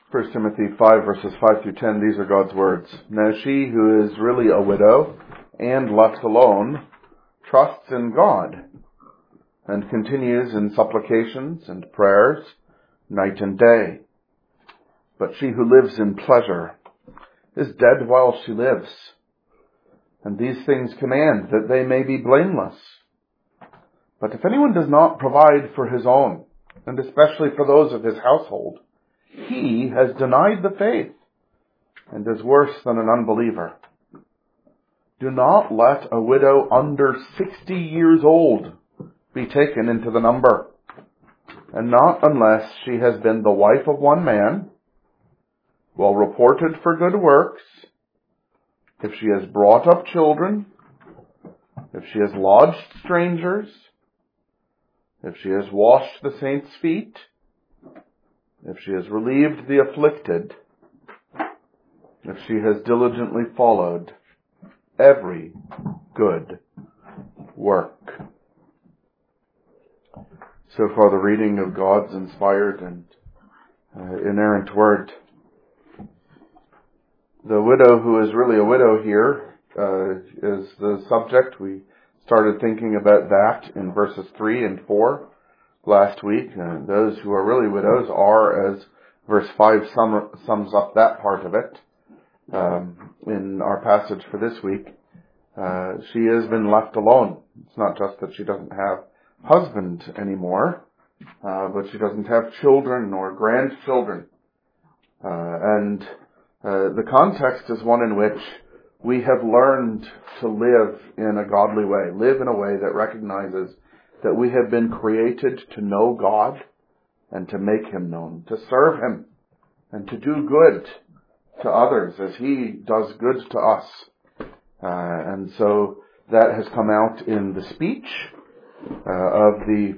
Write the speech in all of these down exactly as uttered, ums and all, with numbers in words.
First Timothy five, verses five through ten, these are God's words. Now she who is really a widow and left alone trusts in God and continues in supplications and prayers night and day. But she who lives in pleasure is dead while she lives. And these things command that they may be blameless. But if anyone does not provide for his own, and especially for those of his household, he has denied the faith and is worse than an unbeliever. Do not let a widow under sixty years old be taken into the number, and not unless she has been the wife of one man, well reported for good works, if she has brought up children, if she has lodged strangers, if she has washed the saints' feet, if she has relieved the afflicted, if she has diligently followed every good work. So far, the reading of God's inspired and uh, inerrant word. The widow who is really a widow here uh, is the subject. We started thinking about that in verses three and four last week. Uh, those who are really widows are, as verse five sum, sums up that part of it. Um, in our passage for this week, uh, she has been left alone. It's not just that she doesn't have husband anymore, uh, but she doesn't have children or grandchildren. Uh, and uh, the context is one in which we have learned to live in a godly way, live in a way that recognizes that we have been created to know God and to make Him known, to serve Him and to do good to others as He does good to us. Uh, and so that has come out in the speech uh, of the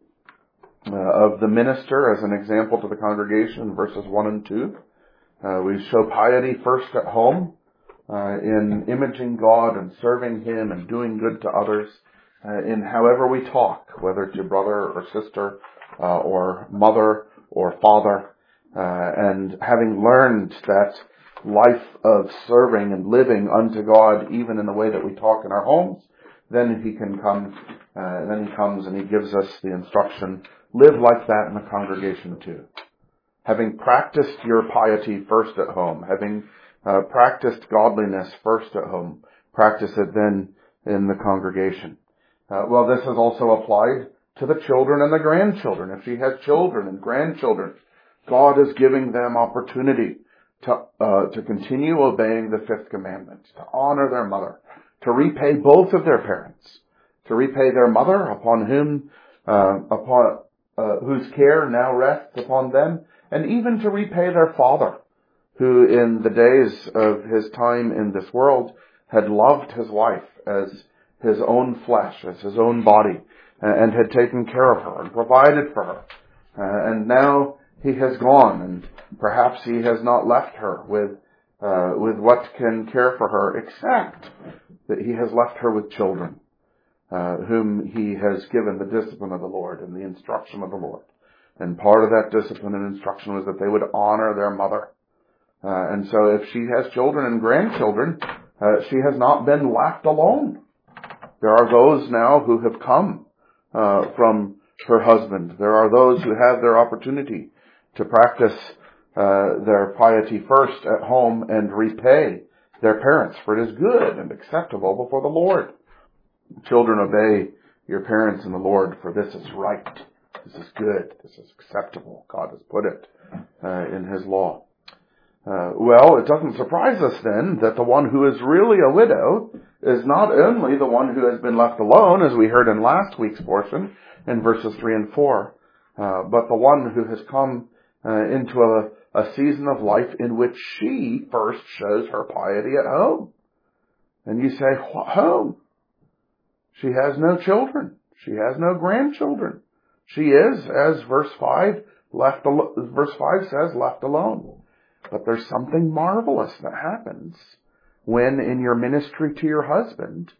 uh, of the minister as an example to the congregation, verses one and two. Uh, we show piety first at home, uh, in imaging God and serving Him and doing good to others, uh, in however we talk, whether to brother or sister, uh, or mother or father, uh, and having learned that life of serving and living unto God, even in the way that we talk in our homes, then He can come, uh, then He comes and He gives us the instruction, live like that in the congregation too. Having practiced your piety first at home, having uh, practiced godliness first at home, practice it then in the congregation. Uh, well, this is also applied to the children and the grandchildren. If she has children and grandchildren, God is giving them opportunity to uh, to continue obeying the fifth commandment, to honor their mother, to repay both of their parents, to repay their mother upon whom uh, upon uh, whose care now rests upon them, and even to repay their father, who in the days of his time in this world had loved his wife as his own flesh, as his own body, and had taken care of her and provided for her. Uh, and now he has gone, and perhaps he has not left her with uh, with what can care for her, except that he has left her with children, uh, whom he has given the discipline of the Lord and the instruction of the Lord. And part of that discipline and instruction was that they would honor their mother. Uh, and so if she has children and grandchildren, uh, she has not been left alone. There are those now who have come uh, from her husband. There are those who have their opportunity to practice uh, their piety first at home and repay their parents, for it is good and acceptable before the Lord. Children, obey your parents in the Lord, for this is right. This is good. This is acceptable. God has put it uh, in His law. Uh, well, it doesn't surprise us then that the one who is really a widow is not only the one who has been left alone, as we heard in last week's portion in verses three and four, uh, but the one who has come uh, into a, a season of life in which she first shows her piety at home. And you say, what home? She has no children. She has no grandchildren. She is, as verse five left. Al- verse five says, left alone. But there's something marvelous that happens when, in your ministry to your husband,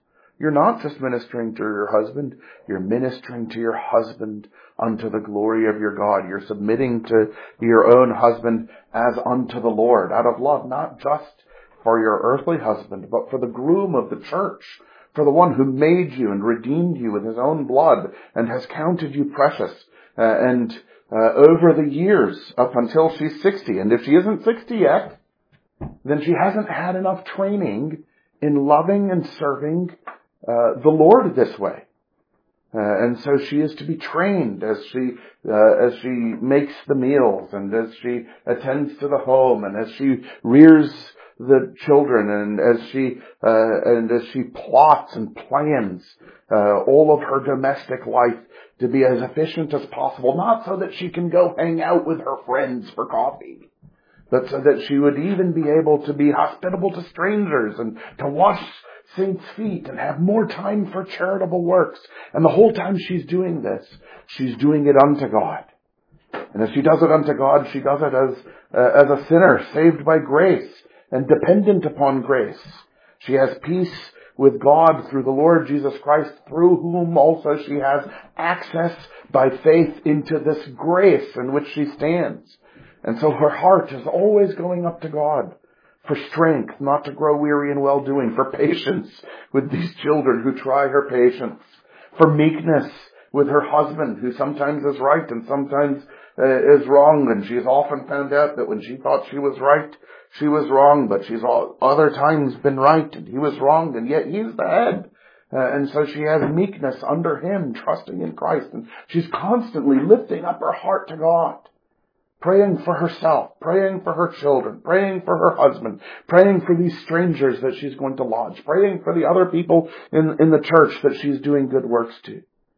You're not just ministering to your husband, you're ministering to your husband unto the glory of your God. You're submitting to your own husband as unto the Lord, out of love, not just for your earthly husband, but for the groom of the church, for the one who made you and redeemed you with his own blood and has counted you precious. Uh, and uh, over the years, up until she's sixty, and if she isn't sixty yet, then she hasn't had enough training in loving and serving uh, the Lord this way. Uh, and so she is to be trained as she uh, as she makes the meals and as she attends to the home and as she rears the children and as she uh, and as she plots and plans uh, all of her domestic life to be as efficient as possible, not so that she can go hang out with her friends for coffee, but so that she would even be able to be hospitable to strangers and to wash saints' feet and have more time for charitable works. And the whole time she's doing this, she's doing it unto God. And if she does it unto God, she does it as uh, as a sinner saved by grace and dependent upon grace. She has peace with God through the Lord Jesus Christ, through whom also she has access by faith into this grace in which she stands. And so her heart is always going up to God for strength, not to grow weary in well-doing, for patience with these children who try her patience, for meekness with her husband, who sometimes is right and sometimes uh, is wrong. And she's often found out that when she thought she was right, she was wrong, but she's all, other times been right and he was wrong, and yet he's the head. Uh, and so she has meekness under him, trusting in Christ. And she's constantly lifting up her heart to God, praying for herself, praying for her children, praying for her husband, praying for these strangers that she's going to lodge, praying for the other people in, in the church that she's doing good works to.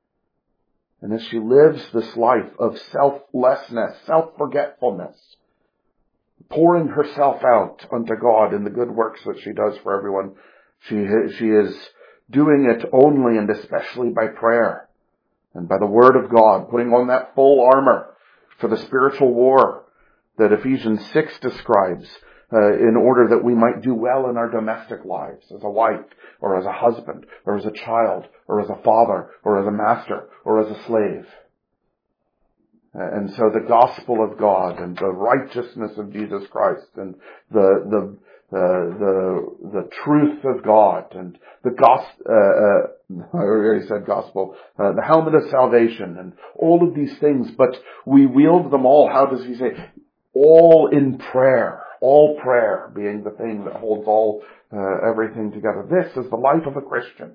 And as she lives this life of selflessness, self-forgetfulness, pouring herself out unto God in the good works that she does for everyone, she, she is doing it only and especially by prayer and by the Word of God, putting on that full armor for the spiritual war that Ephesians six describes, uh, in order that we might do well in our domestic lives as a wife or as a husband or as a child or as a father or as a master or as a slave. And so the gospel of God and the righteousness of Jesus Christ and the the uh, the the truth of God and the gospel, uh, uh, I already said gospel, uh, the helmet of salvation and all of these things, but we wield them all. How does he say? All in prayer, all prayer being the thing that holds all uh, everything together. This is the life of a Christian.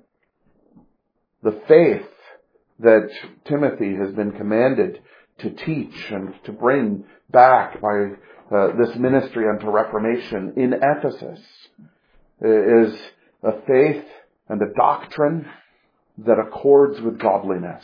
The faith that Timothy has been commanded to teach and to bring back by uh, this ministry unto Reformation in Ephesus is a faith and a doctrine that accords with godliness.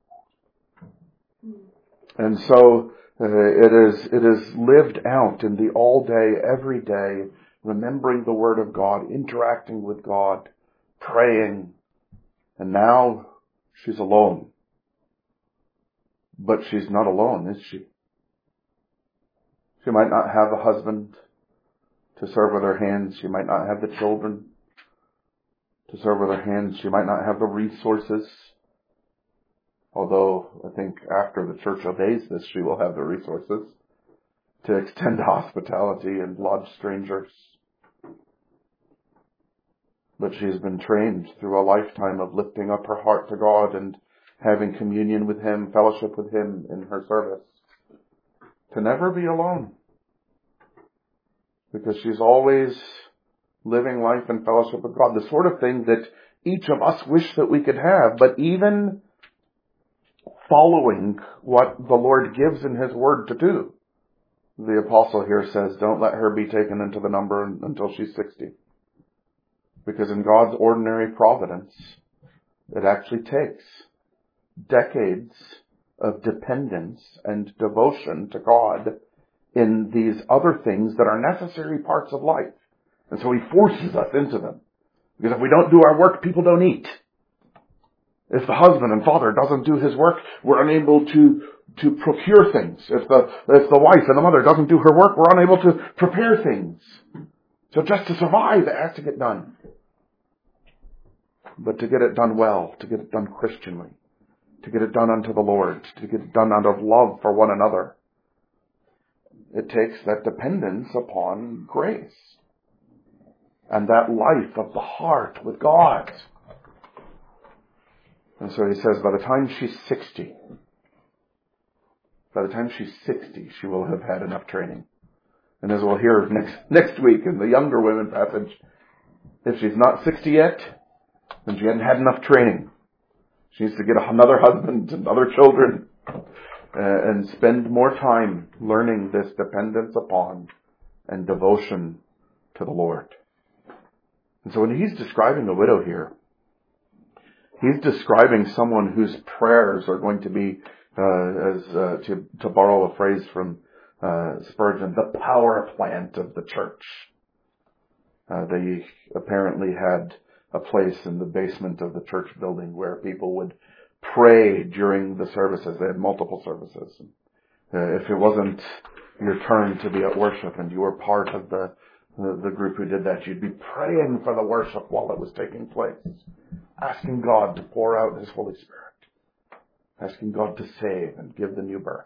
And so uh, it is it is lived out in the all day, every day, remembering the Word of God, interacting with God, praying. And now she's alone. But she's not alone, is she? She might not have a husband to serve with her hands. She might not have the children to serve with her hands. She might not have the resources. Although I think after the church obeys this, she will have the resources to extend hospitality and lodge strangers. But she has been trained through a lifetime of lifting up her heart to God and having communion with Him, fellowship with Him in her service, to never be alone. Because she's always living life in fellowship with God, the sort of thing that each of us wish that we could have, but even following what the Lord gives in His Word to do. The apostle here says, don't let her be taken into the number until she's sixty. Because in God's ordinary providence, it actually takes decades of dependence and devotion to God in these other things that are necessary parts of life. And so He forces us into them. Because if we don't do our work, people don't eat. If the husband and father doesn't do his work, we're unable to, to procure things. If the, if the wife and the mother doesn't do her work, we're unable to prepare things. So just to survive, it has to get done. but to get it done well, to get it done Christianly, to get it done unto the Lord, to get it done out of love for one another. It takes that dependence upon grace and that life of the heart with God. And so he says, by the time she's sixty, by the time she's sixty, she will have had enough training. And as we'll hear next next week in the younger women passage, if she's not sixty yet, then she hasn't had enough training. She needs to get another husband and other children uh, and spend more time learning this dependence upon and devotion to the Lord. And so when he's describing a widow here, he's describing someone whose prayers are going to be, uh, as uh, to, to borrow a phrase from uh, Spurgeon, the power plant of the church. Uh, they apparently had a place in the basement of the church building where people would pray during the services. They had multiple services. Uh, if it wasn't your turn to be at worship and you were part of the, the the group who did that, you'd be praying for the worship while it was taking place, asking God to pour out His Holy Spirit, asking God to save and give the new birth.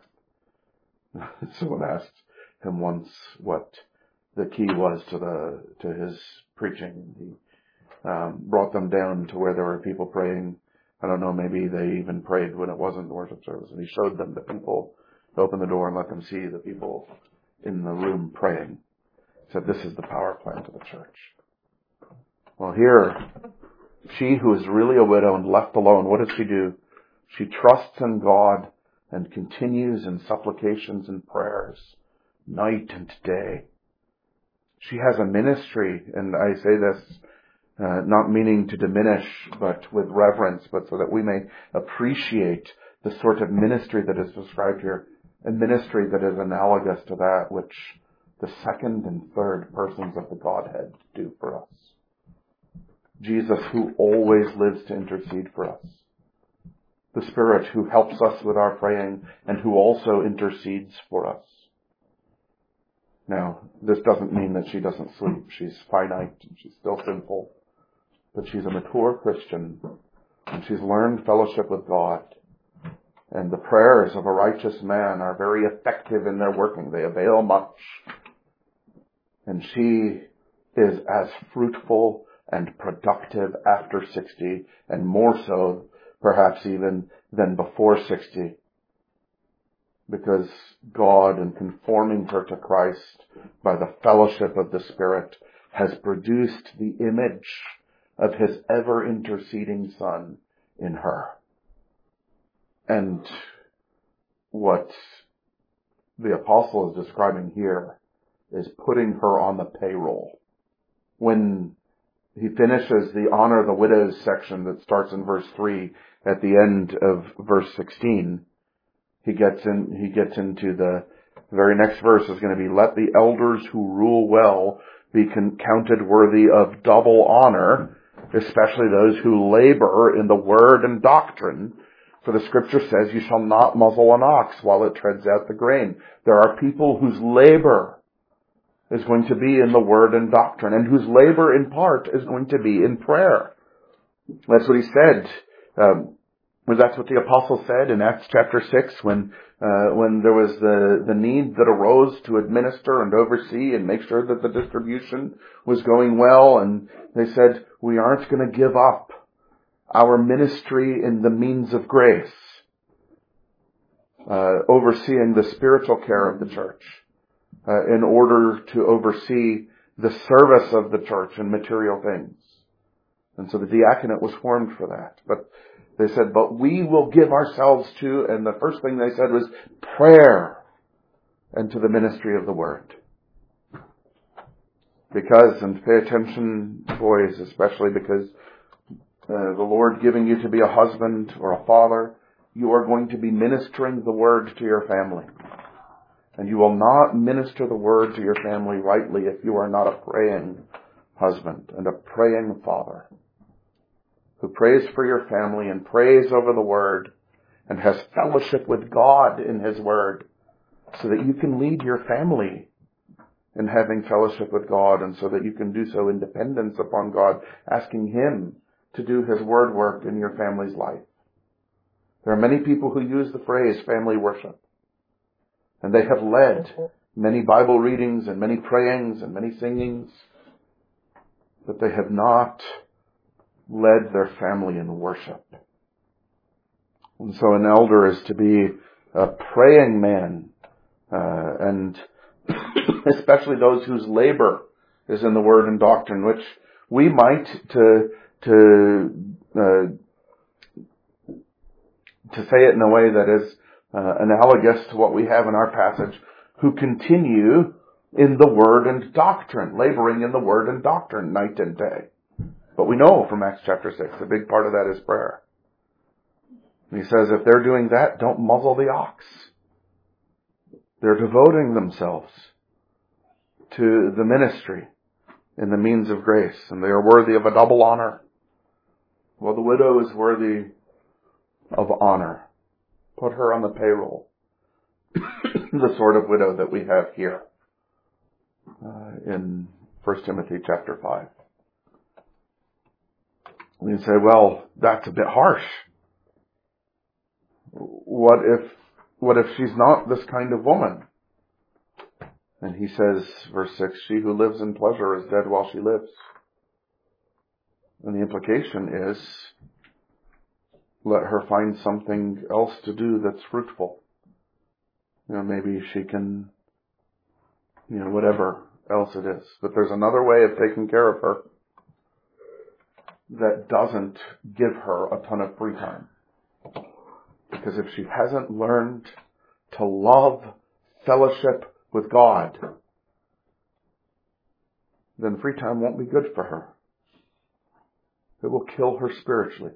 Someone asked him once what the key was to the to his preaching. He um, brought them down to where there were people praying. I don't know, maybe they even prayed when it wasn't the worship service. And he showed them the people, opened the door and let them see the people in the room praying. He said, this is the power plant of the church. Well, here, she who is really a widow and left alone, what does she do? She trusts in God and continues in supplications and prayers, night and day. She has a ministry, and I say this uh, not meaning to diminish, but with reverence, but so that we may appreciate the sort of ministry that is described here, a ministry that is analogous to that which the second and third persons of the Godhead do for us. Jesus, who always lives to intercede for us. The Spirit who helps us with our praying and who also intercedes for us. Now, this doesn't mean that she doesn't sleep. She's finite and she's still sinful. But she's a mature Christian and she's learned fellowship with God. And the prayers of a righteous man are very effective in their working. They avail much. And she is as fruitful and productive after sixty, and more so perhaps even than before sixty. Because God, in conforming her to Christ by the fellowship of the Spirit, has produced the image of His ever-interceding Son in her. And what the apostle is describing here is putting her on the payroll. When he finishes the honor of the widows section that starts in verse three, at the end of verse sixteen, he gets in, he gets into the very next verse is going to be, let the elders who rule well be con- counted worthy of double honor, especially those who labor in the word and doctrine. For the scripture says, you shall not muzzle an ox while it treads out the grain. There are people whose labor is going to be in the word and doctrine, and whose labor in part is going to be in prayer. That's what he said. Um, well, that's what the apostle said in Acts chapter six when uh, when there was the, the need that arose to administer and oversee and make sure that the distribution was going well. And they said, we aren't going to give up our ministry in the means of grace, uh, overseeing the spiritual care of the church, uh, in order to oversee the service of the church and material things. And so the diaconate was formed for that. But they said, but we will give ourselves to, and the first thing they said was prayer and to the ministry of the word. Because, and pay attention, boys, especially because uh, the Lord giving you to be a husband or a father, you are going to be ministering the word to your family. And you will not minister the word to your family rightly if you are not a praying husband and a praying father who prays for your family and prays over the word and has fellowship with God in His word so that you can lead your family in having fellowship with God, and so that you can do so in dependence upon God, asking Him to do His Word work in your family's life. There are many people who use the phrase family worship. And they have led many Bible readings and many prayings and many singings. But they have not led their family in worship. And so an elder is to be a praying man, uh, and especially those whose labor is in the Word and doctrine, which we might, to to uh, to say it in a way that is uh, analogous to what we have in our passage, who continue in the Word and doctrine, laboring in the Word and doctrine night and day. But we know from Acts chapter six, a big part of that is prayer. And he says, if they're doing that, don't muzzle the ox. They're devoting themselves to the ministry in the means of grace, and they are worthy of a double honor. Well, the widow is worthy of honor. Put her on the payroll. The sort of widow that we have here uh, in First Timothy chapter five. And you say, well, that's a bit harsh. What if, what if she's not this kind of woman? And he says, verse six, she who lives in pleasure is dead while she lives. And the implication is, let her find something else to do that's fruitful. You know, maybe she can, you know, whatever else it is. But there's another way of taking care of her that doesn't give her a ton of free time. Because if she hasn't learned to love fellowship with God, then free time won't be good for her. It will kill her spiritually.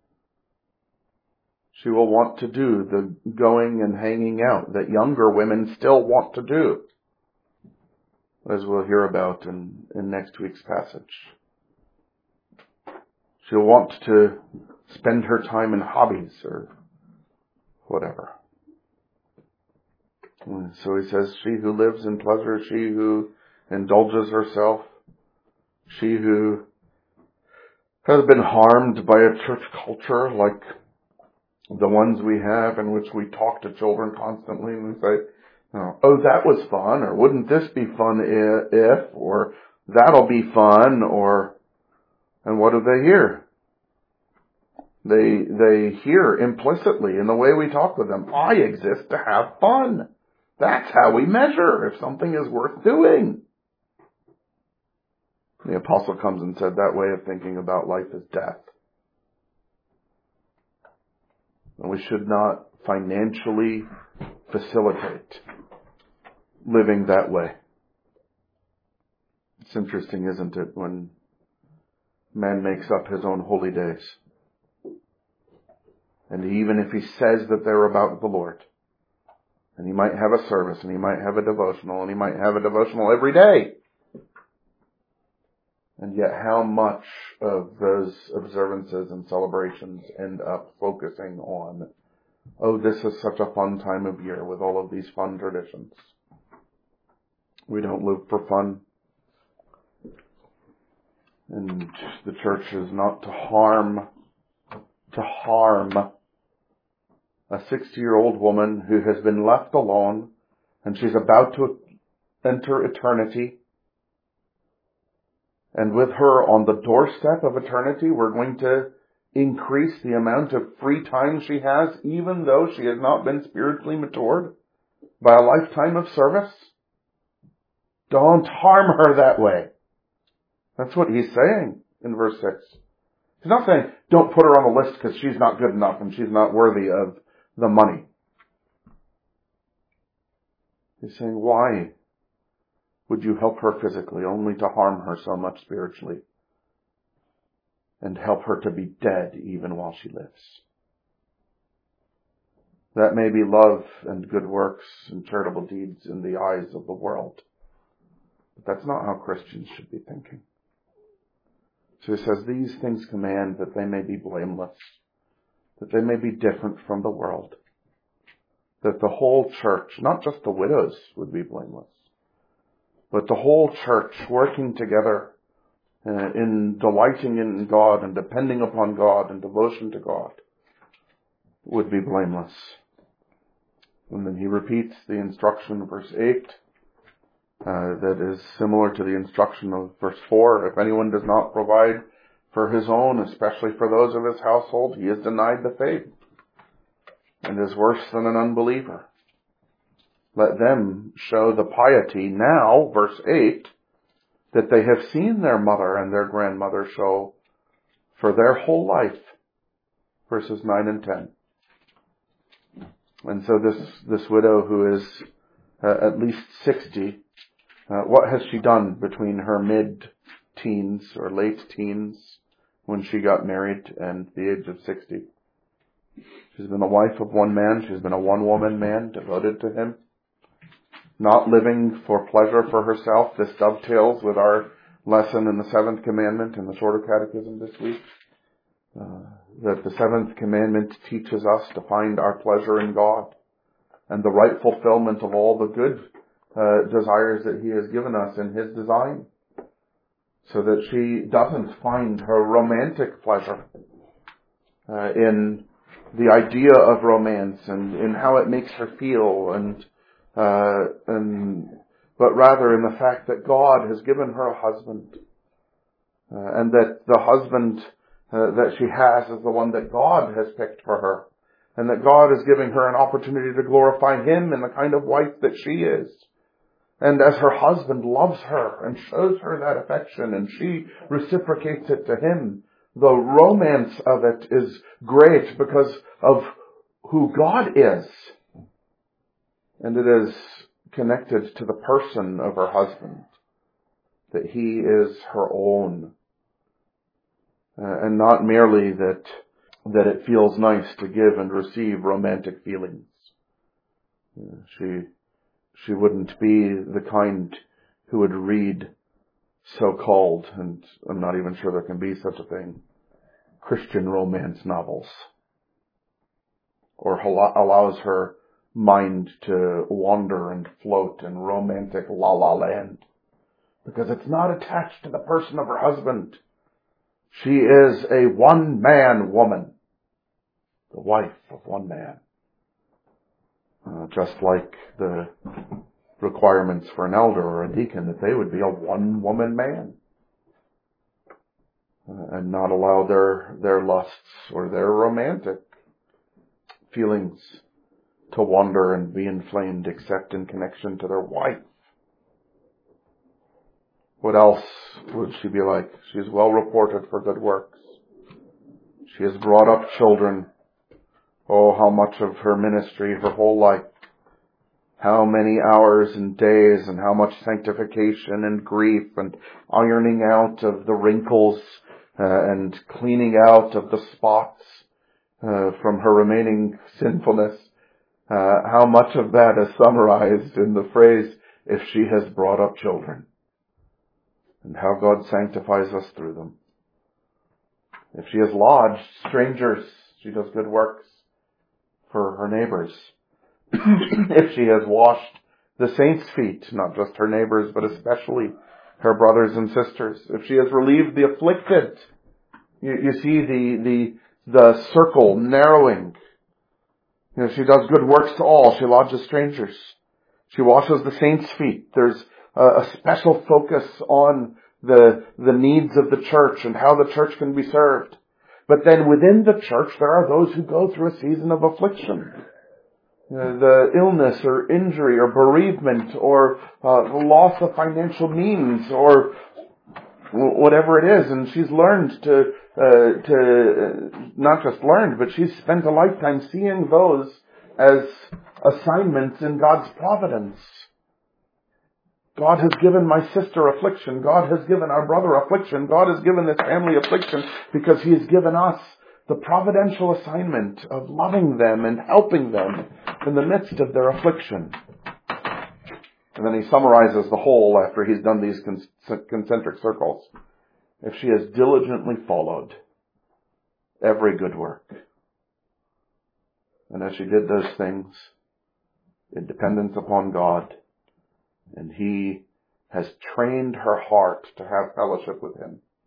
She will want to do the going and hanging out that younger women still want to do, as we'll hear about in, in next week's passage. She'll want to spend her time in hobbies or whatever. And so he says, she who lives in pleasure, she who indulges herself, she who has been harmed by a church culture like the ones we have, in which we talk to children constantly and we say, oh, that was fun, or wouldn't this be fun if, or that'll be fun, or, and what do they hear? They, they hear implicitly in the way we talk with them, I exist to have fun. That's how we measure if something is worth doing. The apostle comes and said that way of thinking about life is death. And we should not financially facilitate living that way. It's interesting, isn't it, when man makes up his own holy days. And even if he says that they're about the Lord, and he might have a service, and he might have a devotional, and he might have a devotional every day. And yet how much of those observances and celebrations end up focusing on, oh, this is such a fun time of year with all of these fun traditions. We don't live for fun. And the church is not to harm, to harm a sixty-year-old woman who has been left alone and she's about to enter eternity. And with her on the doorstep of eternity, we're going to increase the amount of free time she has, even though she has not been spiritually matured by a lifetime of service. Don't harm her that way. That's what he's saying in verse six. He's not saying, don't put her on the list because she's not good enough and she's not worthy of the money. He's saying, why would you help her physically only to harm her so much spiritually and help her to be dead even while she lives? That may be love and good works and charitable deeds in the eyes of the world. But that's not how Christians should be thinking. So he says, these things command that they may be blameless, that they may be different from the world, that the whole church, not just the widows, would be blameless, but the whole church working together uh, in delighting in God and depending upon God and devotion to God, would be blameless. And then he repeats the instruction of verse eight, uh, that is similar to the instruction of verse four. If anyone does not provide for his own, especially for those of his household, he has denied the faith and is worse than an unbeliever. Let them show the piety now, verse eight, that they have seen their mother and their grandmother show for their whole life, verses nine and ten. And so this, this widow who is uh, at least sixty, uh, what has she done between her mid-teens or late teens when she got married and the age of sixty? She's been the wife of one man. She's been a one-woman man devoted to him, not living for pleasure for herself. This dovetails with our lesson in the seventh commandment in the shorter catechism this week. Uh, that the seventh commandment teaches us to find our pleasure in God and the right fulfillment of all the good uh, desires that he has given us in his design, so that she doesn't find her romantic pleasure uh, in the idea of romance and in how it makes her feel, and uh, and but rather in the fact that God has given her a husband, uh, and that the husband Uh, that she has is the one that God has picked for her, and that God is giving her an opportunity to glorify him in the kind of wife that she is. And as her husband loves her and shows her that affection and she reciprocates it to him, the romance of it is great because of who God is. And it is connected to the person of her husband, that he is her own. Uh, and not merely that that it feels nice to give and receive romantic feelings. Uh, she she wouldn't be the kind who would read so-called, and I'm not even sure there can be such a thing, Christian romance novels, or allows her mind to wander and float in romantic la-la land, because it's not attached to the person of her husband. She is a one-man woman, the wife of one man. Uh, just like the requirements for an elder or a deacon, that they would be a one-woman man. Uh, and not allow their, their lusts or their romantic feelings to wander and be inflamed except in connection to their wife. What else would she be like? She is well reported for good works. She has brought up children. Oh, how much of her ministry, her whole life. How many hours and days, and how much sanctification and grief and ironing out of the wrinkles uh, and cleaning out of the spots uh, from her remaining sinfulness. Uh, how much of that is summarized in the phrase, if she has brought up children. And how God sanctifies us through them. If she has lodged strangers, she does good works for her neighbors. If she has washed the saints' feet, not just her neighbors, but especially her brothers and sisters. If she has relieved the afflicted, you, you see the, the, the circle narrowing. You know, she does good works to all. She lodges strangers. She washes the saints' feet. There's a special focus on the the needs of the church and how the church can be served. But then within the church, there are those who go through a season of affliction. Uh, the illness or injury or bereavement or uh, the loss of financial means or whatever it is. And she's learned to, uh, to uh, not just learned, but she's spent a lifetime seeing those as assignments in God's providence. God has given my sister affliction. God has given our brother affliction. God has given this family affliction because he has given us the providential assignment of loving them and helping them in the midst of their affliction. And then he summarizes the whole after he's done these concentric circles. If she has diligently followed every good work. And as she did those things in dependence upon God, and he has trained her heart to have fellowship with him,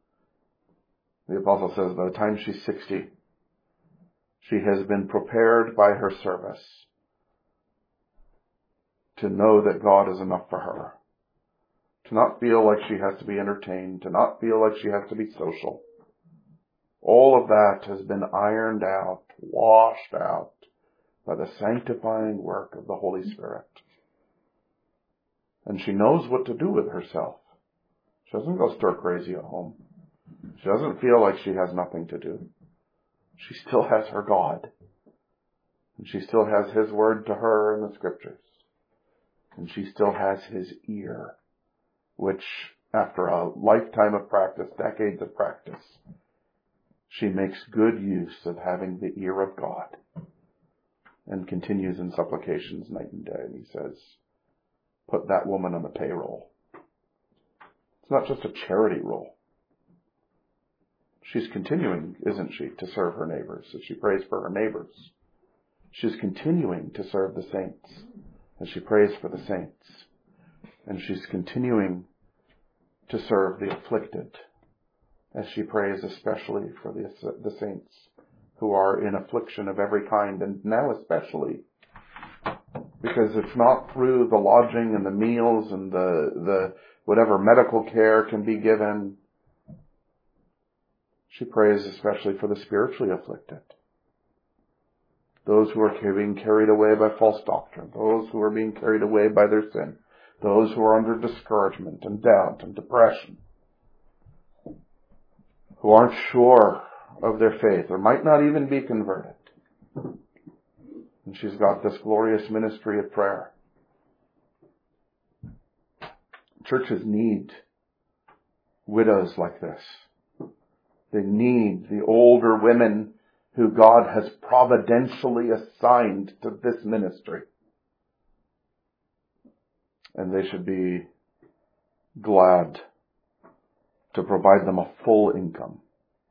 The apostle says by the time she's sixty, she has been prepared by her service to know that God is enough for her. To not feel like she has to be entertained, to not feel like she has to be social. All of that has been ironed out, washed out by the sanctifying work of the Holy Spirit. And she knows what to do with herself. She doesn't go stir crazy at home. She doesn't feel like she has nothing to do. She still has her God. And she still has His word to her in the Scriptures. And she still has His ear, which after a lifetime of practice, decades of practice, she makes good use of having the ear of God and continues in supplications night and day. And he says, put that woman on the payroll. It's not just a charity role. She's continuing, isn't she, to serve her neighbors as she prays for her neighbors. She's continuing to serve the saints as she prays for the saints. And she's continuing to serve the afflicted as she prays especially for the, the saints who are in affliction of every kind, and now especially because it's not through the lodging and the meals and the, the whatever medical care can be given. She prays especially for the spiritually afflicted. Those who are being carried away by false doctrine. Those who are being carried away by their sin. Those who are under discouragement and doubt and depression. Who aren't sure of their faith or might not even be converted. And she's got this glorious ministry of prayer. Churches need widows like this. They need the older women who God has providentially assigned to this ministry. And they should be glad to provide them a full income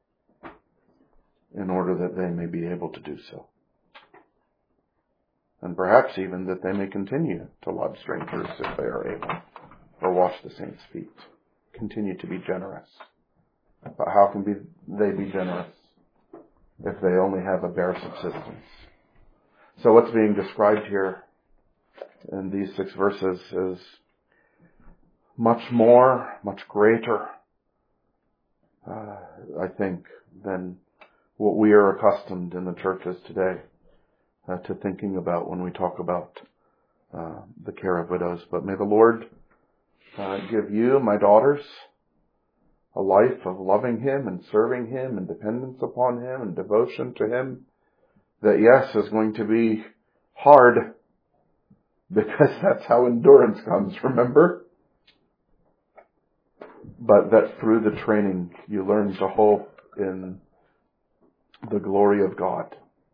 in order that they may be able to do so. And perhaps even that they may continue to love strangers if they are able, or wash the saints' feet. Continue to be generous. But how can be, they be generous if they only have a bare subsistence? So what's being described here in these six verses is much more, much greater, uh, I think, than what we are accustomed in the churches today uh, to thinking about when we talk about uh, the care of widows. But may the Lord uh, give you, my daughters, a life of loving Him and serving Him and dependence upon Him and devotion to Him that, yes, is going to be hard because that's how endurance comes, remember? But that through the training you learn to hope in the glory of God.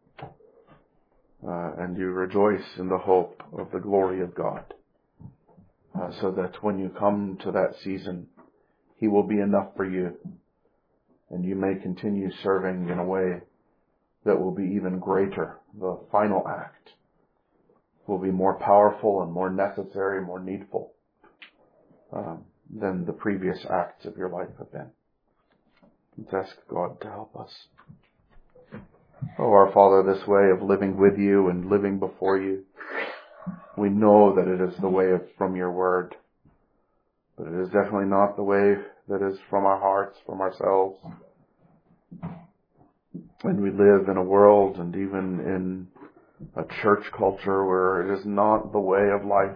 Uh, and you rejoice in the hope of the glory of God. Uh, so that when you come to that season, He will be enough for you. And you may continue serving in a way that will be even greater. The final act will be more powerful and more necessary, more needful um, than the previous acts of your life have been. Let's ask God to help us. Oh, our Father, this way of living with you and living before you, we know that it is the way of, from your word. But it is definitely not the way that is from our hearts, from ourselves. And we live in a world and even in a church culture where it is not the way of life.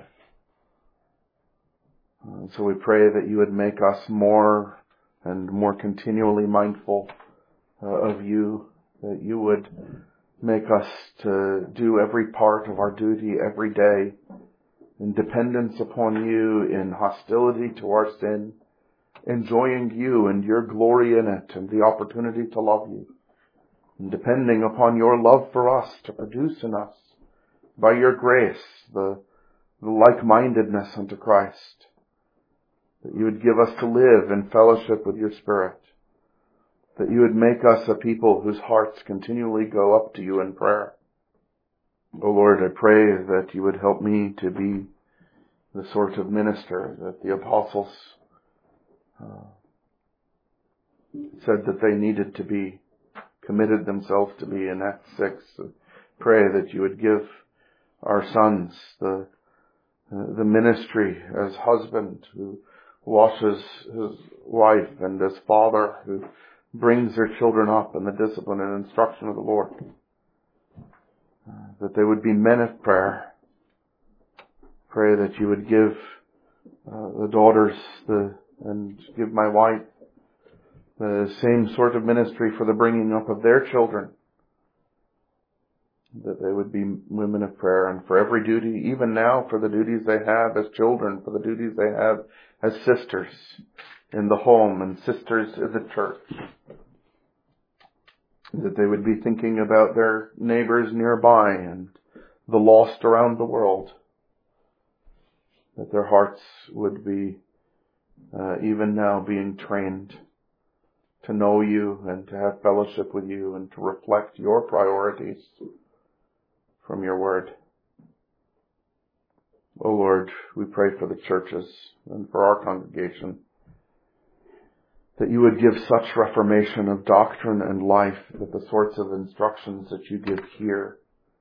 And so we pray that you would make us more and more continually mindful uh, of you, that you would make us to do every part of our duty every day in dependence upon you, in hostility to our sin, enjoying you and your glory in it and the opportunity to love you, and depending upon your love for us to produce in us, by your grace, the, the like-mindedness unto Christ, that you would give us to live in fellowship with your Spirit, that you would make us a people whose hearts continually go up to you in prayer. O Lord, I pray that you would help me to be the sort of minister that the apostles uh, said that they needed to be, committed themselves to be in Acts six. Pray that you would give our sons the uh, the ministry as husband who washes his wife and as father who brings their children up in the discipline and instruction of the Lord. Uh, that they would be men of prayer. Pray that you would give uh, the daughters the and give my wife the same sort of ministry for the bringing up of their children. That they would be women of prayer, and for every duty, even now for the duties they have as children, for the duties they have as sisters in the home and sisters in the church. That they would be thinking about their neighbors nearby and the lost around the world. That their hearts would be uh, even now being trained to know you and to have fellowship with you and to reflect your priorities from your word. O Lord, we pray for the churches and for our congregation, that you would give such reformation of doctrine and life that the sorts of instructions that you give here,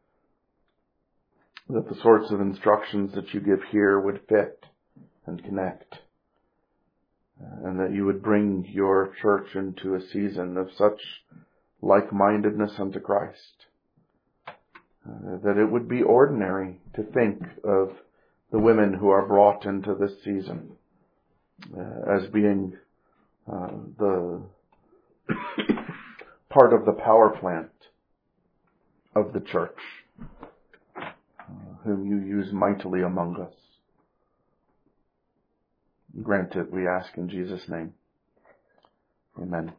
that the sorts of instructions that you give here would fit and connect, and that you would bring your church into a season of such like-mindedness unto Christ, uh, that it would be ordinary to think of the women who are brought into this season uh, as being uh, the part of the power plant of the church, uh, whom you use mightily among us. Grant it, we ask in Jesus' name. Amen.